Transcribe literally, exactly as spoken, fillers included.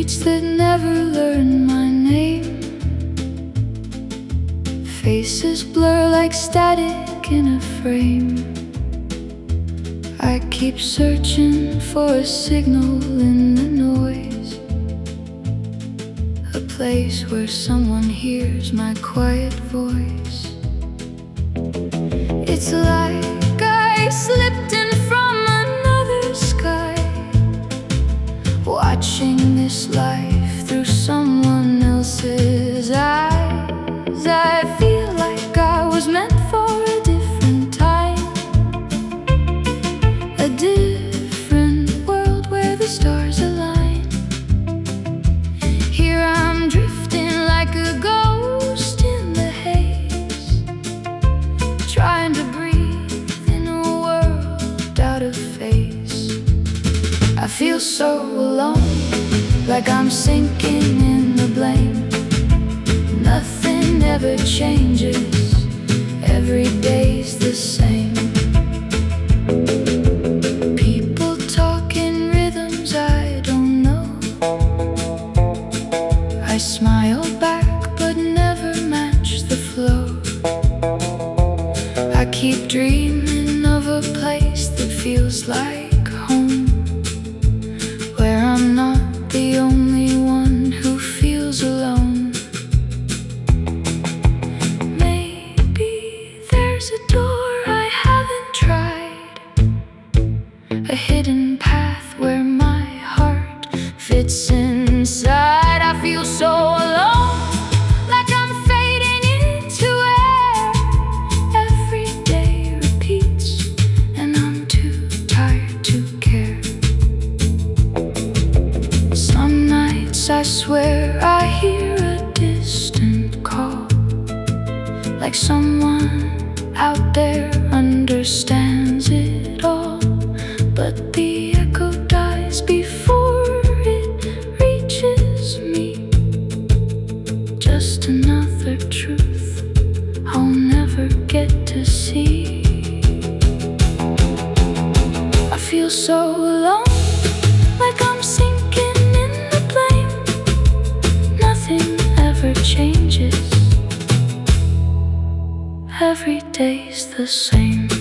Streets that never learn my name, faces blur like static in a frame. I keep searching for a signal in the noise, a place where someone hears my quiet voice. It's like I slipped in from another sky, watching this life through someone else's eyes. I feel like I was meant for a different time, a different world where the stars align. Here I'm drifting like a ghost in the haze, trying to breathe in a world out of phase. I feel so alone, like I'm sinking in the blame. Nothing ever changes, every day's the same. People talk in rhythms I don't know. I smile back but never match the flow. I keep dreaming of a place that feels like home, where I'm not the only one who feels alone. Maybe there's a door I haven't tried, a hidden path where my heart fits inside. I feel so alone, like I'm fading into air. Every day repeats and I'm too tired to care. Some nights I swear I hear a distant call, like someone out there understands it all. But the echo dies before it reaches me. Just another truth I'll never get to see. I feel so alone, like I'm sinking in the blame. Nothing ever changes, every day's the same.